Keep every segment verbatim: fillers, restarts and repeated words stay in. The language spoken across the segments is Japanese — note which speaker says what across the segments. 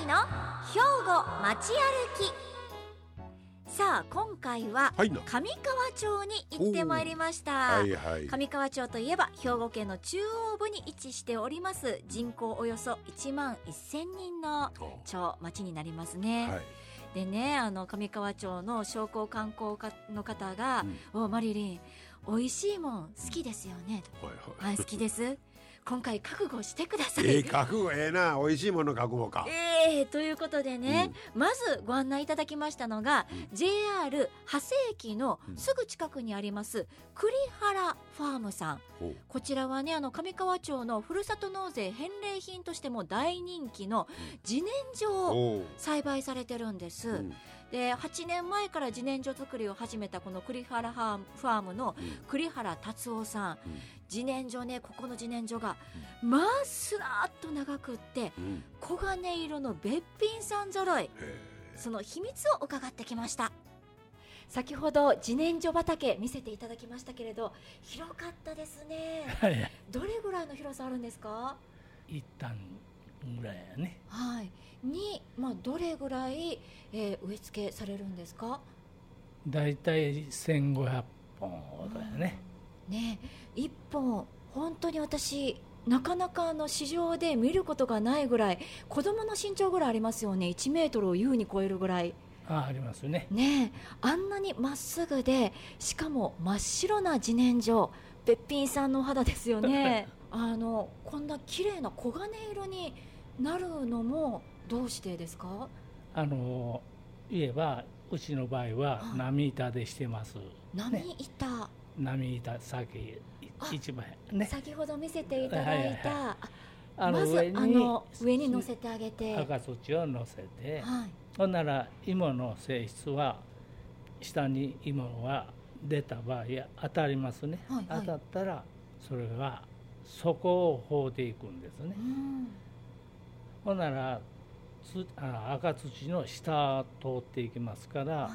Speaker 1: 美の兵庫街歩き。さあ今回は上川町に行ってまいりました、はいはい、上川町といえば兵庫県の中央部に位置しております。人口およそいちまんせんにんの町町になりますね、はい。でね、あの上川町の商工観光課の方が、うん、おマリリン美味しいもん好きですよね、うん、はいはい、はい、好きです今回覚悟してください。
Speaker 2: えー、覚悟ええな、美味しいもの覚悟か。
Speaker 1: えー、ということでね、うん、まずご案内いただきましたのが、うん、ジェイアール 長谷駅のすぐ近くにあります栗原ファームさん、うん、こちらはね、あの上川町のふるさと納税返礼品としても大人気の自然薯を栽培されてるんです、うん、ではちねんまえから自然薯作りを始めたこの栗原ファームの栗原達夫さん、うん、自然薯ね、ここの自然薯がまあすらっと長くって、うん、黄金色のべっぴんさん揃い、その秘密を伺ってきました。先ほど自然薯畑見せていただきましたけれど広かったですね、はい、どれぐらいの広さあるんですか？
Speaker 3: 一旦ぐらいやね、
Speaker 1: はい、に、まあ、どれぐらい、えー、植え付けされるんですか？
Speaker 3: だいたいせんごひゃっぽんほどやね、
Speaker 1: うん、ね、いっぽん本当に私なかなかあの市場で見ることがないぐらい、子供の身長ぐらいありますよね。いちメートルを優に超えるぐらい
Speaker 3: あ, ありますね。
Speaker 1: ねえ、あんなにまっすぐで、しかも真っ白な自然薯、べっぴんさんの肌ですよねあのこんな綺麗な黄金色になるのもどうしてですか？
Speaker 3: あの言えばうちの場合は波板でしてます、
Speaker 1: 波板、ね、
Speaker 3: 波板先一番ね、
Speaker 1: 先ほど見せていただいた、はいはいはい、
Speaker 3: あの
Speaker 1: まず
Speaker 3: 上に
Speaker 1: あの上に乗せてあげて
Speaker 3: 赤土を乗せて、
Speaker 1: はい、
Speaker 3: ほんなら芋の性質は下に芋が出た場合当たりますね、はいはい、当たったらそれが底を放っていくんですね、うん、ほんならつあ赤土の下を通っていきますから、はい、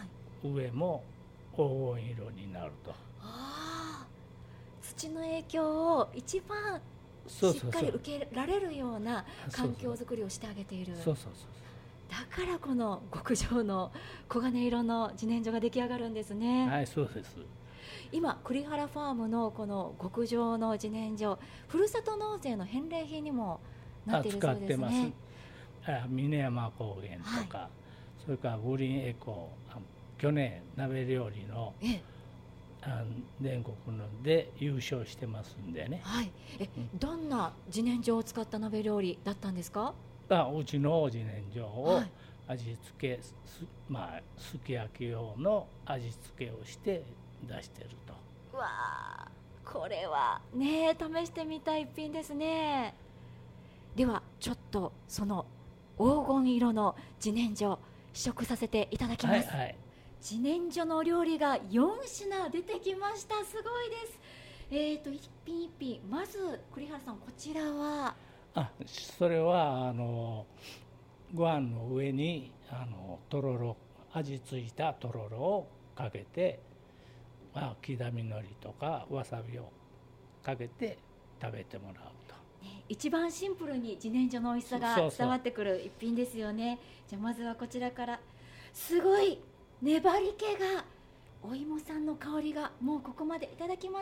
Speaker 3: 上も黄金色になると。
Speaker 1: 土の影響を一番しっかり受けられるような環境づくりをしてあげている。
Speaker 3: そうそうそう、
Speaker 1: だからこの極上の黄金色の自然薯が出来上がるんですね。
Speaker 3: はい、そうです。
Speaker 1: 今栗原ファームのこの極上の自然薯、ふるさと納税の返礼品にもなっているそうですね。使って
Speaker 3: ます。あ、峰山高原とか、はい、それからグリーンエコー、去年鍋料理のええ全国ので優勝してますんでね、
Speaker 1: はい、え、うん、どんな自然薯を使った鍋料理だったんですか？
Speaker 3: あ、うちの自然薯を味付け、はい、まあ、すき焼き用の味付けをして出してると。
Speaker 1: うわー、これはね試してみたい一品ですね。ではちょっとその黄金色の自然薯試食させていただきます、はいはい。自然薯のお料理がよんしな出てきました。すごいです。えーと一品一品、まず栗原さん、こちらは？
Speaker 3: あ、それはあのご飯の上にあのとろろ、味付いたとろろをかけて、まあ、刻みのりとかわさびをかけて食べてもらうと、
Speaker 1: ね、一番シンプルに自然薯の美味しさが伝わってくる一品ですよね。そうそう、じゃあまずはこちらから。すごい粘り気が、お芋さんの香りがもうここまで。いただきます。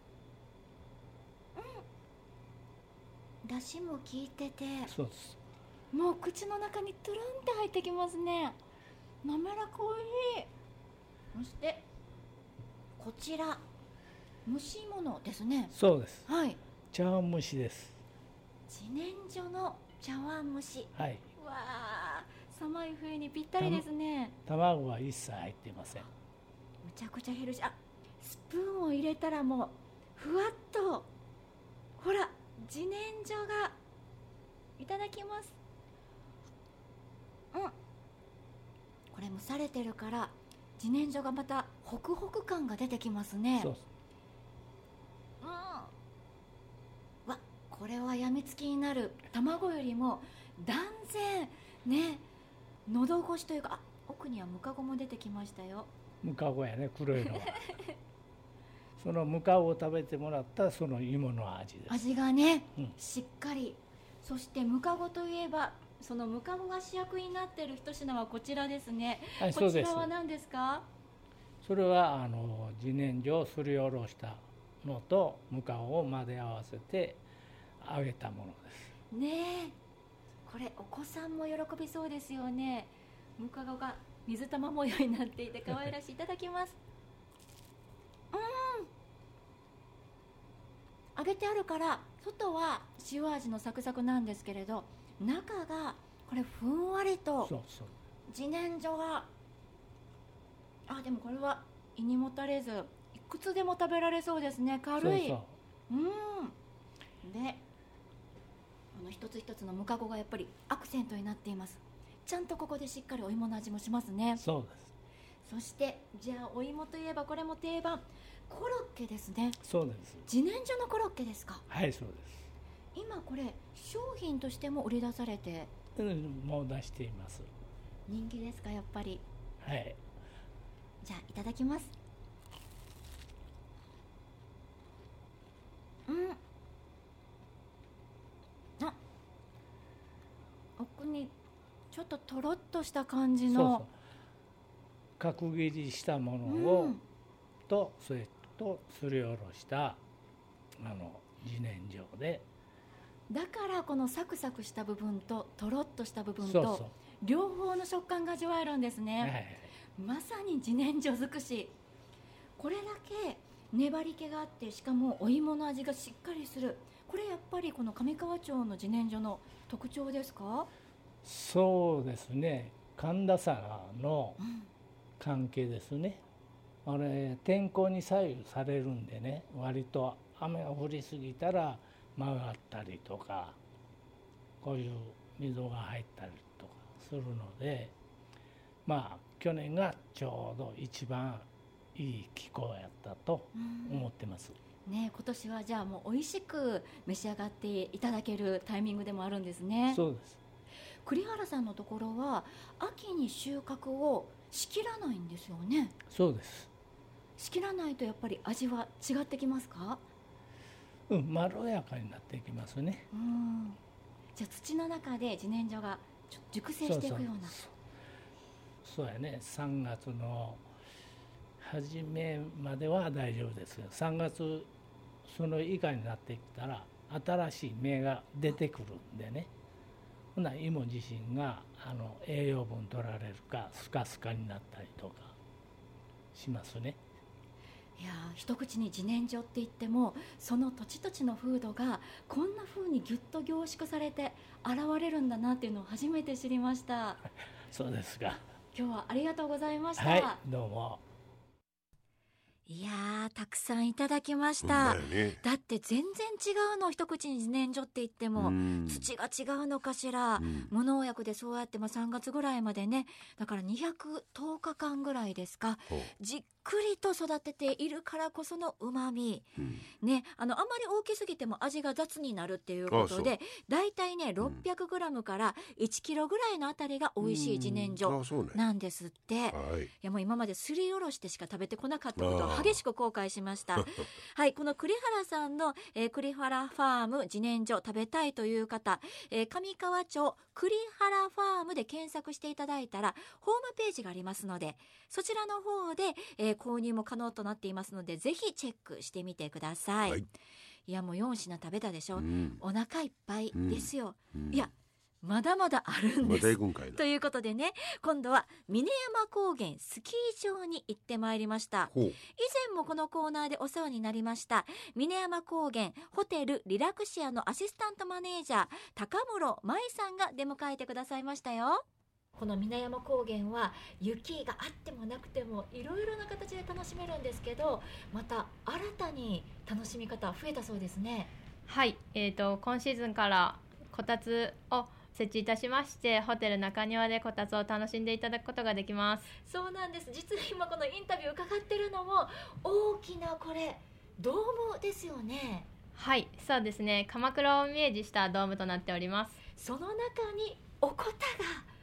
Speaker 1: うん、だしも効いてて、
Speaker 3: そうです、
Speaker 1: もう口の中にトゥルンって入ってきますね。滑らかおいしい。そしてこちら蒸し物ですね。
Speaker 3: そうです、
Speaker 1: はい、
Speaker 3: 茶碗蒸しです。
Speaker 1: 自然薯の茶碗蒸し、
Speaker 3: はい、
Speaker 1: うわー、寒い冬にぴったりですね。
Speaker 3: 卵は一切入っていません。
Speaker 1: むちゃくちゃヘルシー。あ、スプーンを入れたらもうふわっと、ほら自然薯が。いただきます。うん、これ蒸されてるから自然薯がまたホクホク感が出てきますね。
Speaker 3: そうです。
Speaker 1: うん、わ、これはやみつきになる。卵よりも断然ね、喉越しというか、あ、奥にはムカゴも出てきましたよ。
Speaker 3: ムカゴやね、黒いのはそのムカゴを食べてもらったその芋の味です。
Speaker 1: 味がね、うん、しっかり。そしてムカゴといえばそのムカゴが主役になっている一品はこちらですね。
Speaker 3: はい、
Speaker 1: こちらは何ですか？
Speaker 3: それはあの自然薯をすりおろしたのとムカゴを混ぜ合わせて揚げたものです。
Speaker 1: ねえ、これお子さんも喜びそうですよね。ムカゴが水玉模様になっていて可愛らしい。いただきます。うん、揚げてあるから外は塩味のサクサクなんですけれど、中がこれふんわりと自然薯が、あ、でもこれは胃にもたれずいくつでも食べられそうですね。軽い。そうそう、うん。でこの一つ一つのムカゴがやっぱりアクセントになっています。ちゃんとここでしっかりお芋の味もしますね。
Speaker 3: そうです。
Speaker 1: そしてじゃあお芋といえばこれも定番、コロッケですね。
Speaker 3: そうです。
Speaker 1: 自然薯のコロッケですか？
Speaker 3: はい、そうです。
Speaker 1: 今これ商品としても売り出されて、
Speaker 3: うん、もう出しています。
Speaker 1: 人気ですか？やっぱり。
Speaker 3: はい。
Speaker 1: じゃあいただきます。うん、あ、奥にちょっととろっとした感じの、そうそう、
Speaker 3: 角切りしたものを、うん、とそれとすりおろしたあの自然薯で、
Speaker 1: だからこのサクサクした部分ととろっとした部分と、そうそう、両方の食感が味わえるんですね。はい、まさに自然薯尽くし。これだけ粘り気があって、しかもお芋の味がしっかりする。これやっぱりこの上川町の自然薯の特徴ですか？
Speaker 3: そうですね、寒暖差の関係ですね、うん、あれ天候に左右されるんでね、割と雨が降りすぎたら曲がったりとか、こういう溝が入ったりとかするので、まあ去年がちょうど一番いい気候やったと思ってます、
Speaker 1: うんね。今年はじゃあもう美味しく召し上がっていただけるタイミングでもあるんですね。
Speaker 3: そうです。
Speaker 1: 栗原さんのところは秋に収穫をしきらないんですよね？
Speaker 3: そうです。
Speaker 1: しきらないとやっぱり味は違ってきますか？
Speaker 3: うん、まろやかになっていきますね。
Speaker 1: うん、じゃあ土の中で自然薯がちょ熟成していくような。そうそう
Speaker 3: そう、そうやね。さんがつの初めまでは大丈夫ですけど、さんがつその以下になってきたら新しい芽が出てくるんでね、ほな芋自身があの栄養分取られるかスカスカになったりとかしますね。
Speaker 1: いや、一口に自然薯って言ってもその土地土地の風土がこんな風にギュッと凝縮されて現れるんだなっていうのを初めて知りました。
Speaker 3: そうですか。
Speaker 1: 今日はありがとうございました。
Speaker 3: はい、どうも。
Speaker 1: いやー、たくさんいただきました。だね、だって全然違うの。一口に自然薯って言っても土が違うのかしら、うん、無農薬でそうやってまあさんがつぐらいまでね、だからにひゃくとおかかんぐらいですか、じっくりと育てているからこそのうまみ、うん、ね、あのあんまり大きすぎても味が雑になるっていうことで、だいたいねろっぴゃくグラムからいちキロぐらいのあたりが美味しい自然薯なんですって、うんね、はい、いやもう今まですりおろしてしか食べてこなかったことを激しく後悔しましたはい、この栗原さんの、えー、栗原ファーム自然薯食べたいという方、えー、上川町栗原ファームで検索していただいたらホームページがありますので、そちらの方で、えー、購入も可能となっていますので、ぜひチェックしてみてください、はい、いやもうよん品食べたでしょ、うん、お腹いっぱいですよ、うんうん、いやまだまだあるんです、まだ行くんかいなということでね、今度は峰山高原スキー場に行ってまいりました。以前もこのコーナーでお世話になりました峰山高原ホテルリラクシアのアシスタントマネージャー高室舞さんが出迎えてくださいましたよ。この峰山高原は雪があってもなくてもいろいろな形で楽しめるんですけど、また新たに楽しみ方増えたそうですね。
Speaker 4: はい、えーと、今シーズンからこたつを設置いたしまして、ホテル中庭でこたつを楽しんでいただくことができます。
Speaker 1: そうなんです。実は今このインタビュー伺ってるのも大きなこれドームですよね。
Speaker 4: はい、そうですね。鎌倉をイメージしたドームとなっております。
Speaker 1: その中におこたが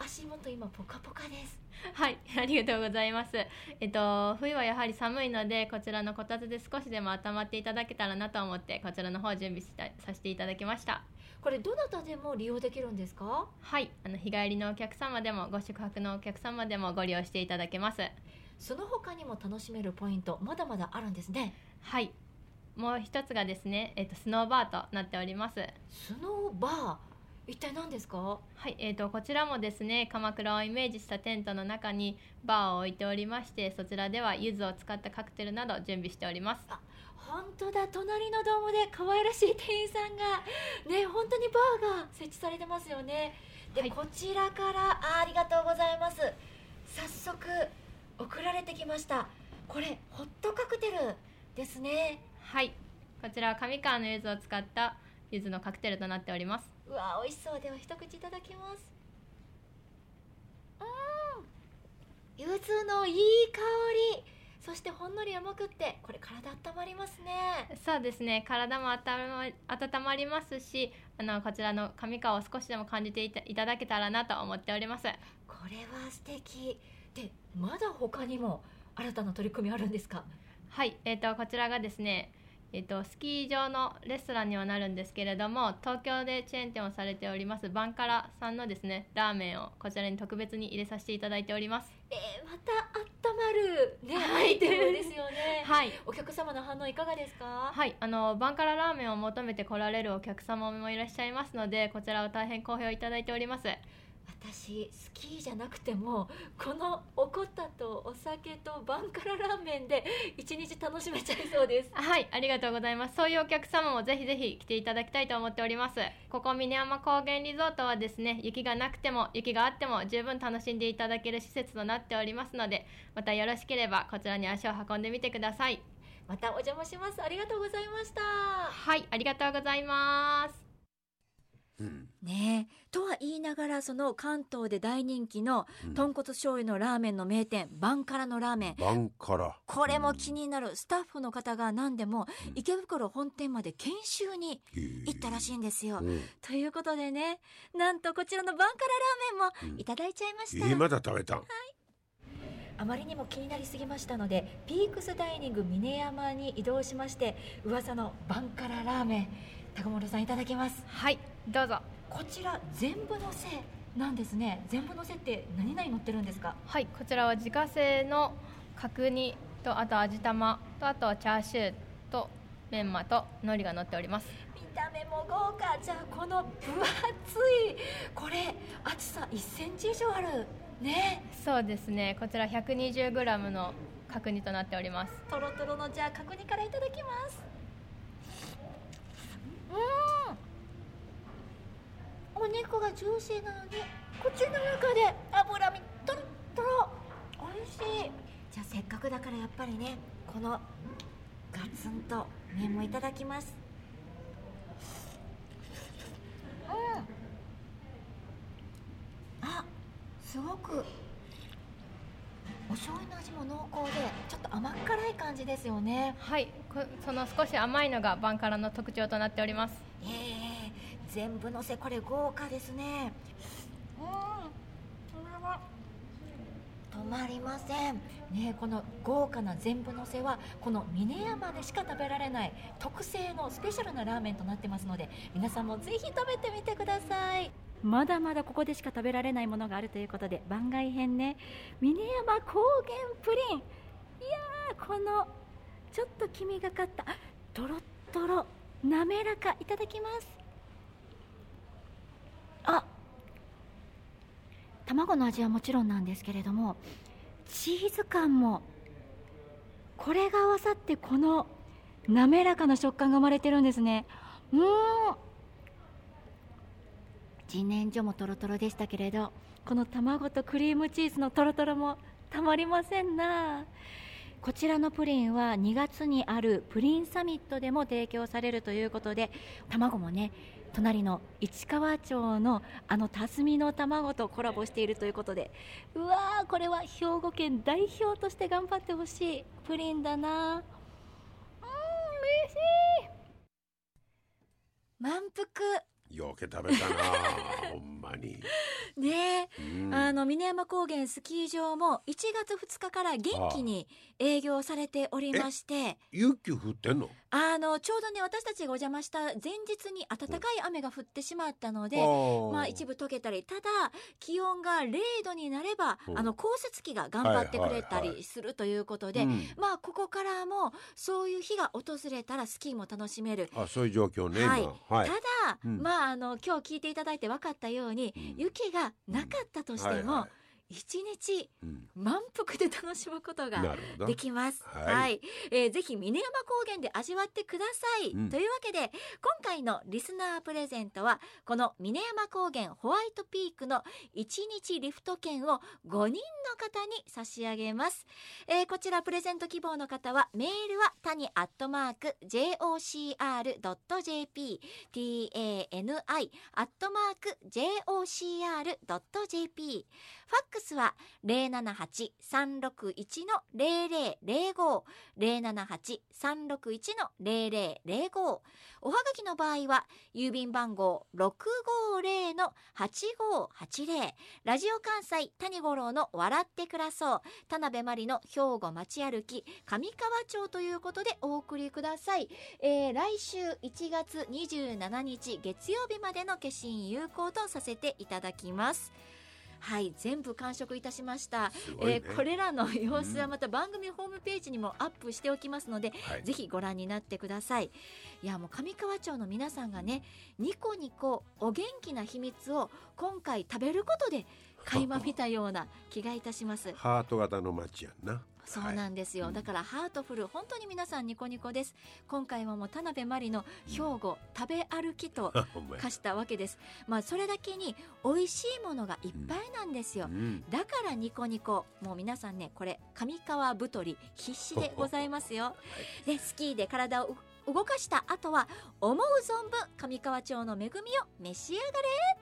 Speaker 1: 足元今ポカポカです。
Speaker 4: はい、ありがとうございます。えっと冬はやはり寒いので、こちらのこたつで少しでも温まっていただけたらなと思って、こちらの方を準備したさせていただきました。
Speaker 1: これどなたでも利用できるんですか？
Speaker 4: はい、あの日帰りのお客様でもご宿泊のお客様でもご利用していただけます。
Speaker 1: その他にも楽しめるポイントまだまだあるんですね。
Speaker 4: はい、もう一つがですね、えっと、スノーバーとなっております。
Speaker 1: スノーバー、一体何ですか？
Speaker 4: はい、えーと、こちらもですね、鎌倉をイメージしたテントの中にバーを置いておりまして、そちらでは柚子を使ったカクテルなど準備しております。
Speaker 1: あ、本当だ、隣のドームで可愛らしい店員さんがね、本当にバーが設置されてますよね。で、はい、こちらからあ、ありがとうございます。早速送られてきました。これホットカクテルですね。
Speaker 4: はい、こちらは上川の柚子を使った柚子のカクテルとなっております。
Speaker 1: うわ、美味しそう。では一口いただきます。うん、柚子のいい香り、そしてほんのり甘くって、これ体温まりますね。
Speaker 4: そうですね、体も温ま、温まりますし、あのこちらの上川を少しでも感じていた、いただけたらなと思っております。
Speaker 1: これは素敵で、まだ他にも新たな取り組みあるんですか？
Speaker 4: はい、えーと、こちらがですね、えーと、スキー場のレストランにはなるんですけれども、東京でチェーン店をされておりますバンカラさんのですね、ラーメンをこちらに特別に入れさせていただいております。
Speaker 1: えー、また温まる、ね、はい、アイテムですよね。はい、お客様の反応いかがですか？
Speaker 4: はい、あのバンカララーメンを求めて来られるお客様もいらっしゃいますので、こちらを大変好評いただいております。
Speaker 1: 私スキーじゃなくてもこのおこたとお酒とバンカララーメンで一日楽しめちゃいそうです。
Speaker 4: はい、ありがとうございます。そういうお客様もぜひぜひ来ていただきたいと思っております。ここ峰山高原リゾートはですね、雪がなくても雪があっても十分楽しんでいただける施設となっておりますので、またよろしければこちらに足を運んでみてください。
Speaker 1: またお邪魔します。ありがとうございました。
Speaker 4: はい、ありがとうございます。
Speaker 1: うん、ねえとは言いながら、その関東で大人気の豚骨醤油のラーメンの名店、うん、バンカラのラーメン、
Speaker 2: バンカラ、
Speaker 1: これも気になる。スタッフの方が何でも池袋本店まで研修に行ったらしいんですよ、うん、ということでね、なんとこちらのバンカララーメンもいただいちゃいました、
Speaker 2: うん、えー、まだ食べたん、はい、
Speaker 1: あまりにも気になりすぎましたので、ピークスダイニング峰山に移動しまして、噂のバンカララーメン、高本さんいただきます。
Speaker 4: はい、どうぞ。
Speaker 1: こちら全部のせなんですね。全部のせって何々乗ってるんですか？
Speaker 4: はい、こちらは自家製の角煮と、あと味玉と、あとはチャーシューとメンマと海苔が乗っております。
Speaker 1: 見た目も豪華。じゃあこの分厚い、これ厚さいっセンチ以上あるね。
Speaker 4: そうですね、こちら ひゃくにじゅうグラム の角煮となっております。
Speaker 1: とろとろの、じゃあ角煮からいただきます。うん、お肉がジューシーなのに口の中で脂身トロトロ、美味しい。じゃあせっかくだからやっぱりね、このガツンと麺もいただきます。うん、あ、すごくお醤油の味も濃厚でちょっと甘辛い感じですよね。
Speaker 4: はい、その少し甘いのがバンカラの特徴となっております。
Speaker 1: えー、全部のせ、これ豪華ですね。うん、止まりませんね。この豪華な全部のせはこの峰山でしか食べられない特製のスペシャルなラーメンとなってますので、皆さんもぜひ食べてみてください。まだまだここでしか食べられないものがあるということで、番外編ね、峰山高原プリン。いやー、このちょっと黄身がかったとろっとろ滑らか、いただきます。あ、卵の味はもちろんなんですけれども、チーズ感もこれが合わさってこの滑らかな食感が生まれてるんですね。うーん、自然薯もトロトロでしたけれど、この卵とクリームチーズのトロトロもたまりませんな。こちらのプリンはにがつにあるプリンサミットでも提供されるということで、卵もね、隣の市川町のあの霞の卵とコラボしているということで、うわー、これは兵庫県代表として頑張ってほしいプリンだな。うーん、美味しい。満腹。
Speaker 2: よけ食べたなほんまに
Speaker 1: ねえ、
Speaker 2: うん、
Speaker 1: あの峰山高原スキー場もいちがつふつかから元気に営業されておりまして、
Speaker 2: 雪降ってんの？
Speaker 1: あのちょうどね私たちがお邪魔した前日に暖かい雨が降ってしまったので、
Speaker 2: うん、
Speaker 1: まあ一部溶けたり、ただ気温がれいどになれば、
Speaker 2: うん、
Speaker 1: あの降雪機が頑張ってくれたりするということで、
Speaker 2: はいはいはい、
Speaker 1: まあここからもそういう日が訪れたらスキーも楽しめる。
Speaker 2: あ、そういう状況ね、
Speaker 1: はい
Speaker 2: 今、はい、
Speaker 1: ただ、うん、まああの今日聞いていただいて分かったように、うん、雪がなかったとしても、うん、はいはい、一日満腹で楽しむことができます。はい、はい、えー、ぜひ峰山高原で味わってください、うん、というわけで今回のリスナープレゼントはこの峰山高原ホワイトピークのいちにちリフト券をごにんの方に差し上げます。えー、こちらプレゼント希望の方はメールはタニアットマーク ジェイオーシーアールドットジェーピー タニ アットマーク ジェイオーシーアールドットジェーピー、ファックスは ゼロななはち さんろくいち ゼロゼロゼロご ゼロななはち さんろくいち ゼロゼロゼロご、おはがきの場合は郵便番号 ろくごーぜろ はちごーはちぜろ、ラジオ関西谷五郎の笑って暮らそう、田辺真理の兵庫街歩き上川町ということでお送りください。えー、来週いちがつにじゅうしちにち月曜日までの消印有効とさせていただきます。はい、全部完食いたしました、ね、えー、これらの様子はまた番組ホームページにもアップしておきますので、うん、ぜひご覧になってください。いやもう上川町の皆さんがねニコニコお元気な秘密を今回食べることで垣間見たような気がいたします。
Speaker 2: ハート型の街やんな。
Speaker 1: そうなんですよ、はい、だからハートフル、本当に皆さんニコニコです。今回はもう田辺真理の兵庫食べ歩きと化したわけですまあそれだけに美味しいものがいっぱいなんですよ、うん、だからニコニコ、もう皆さんねこれ上川太り必死でございますよでスキーで体を動かした後は思う存分上川町の恵みを召し上がれ。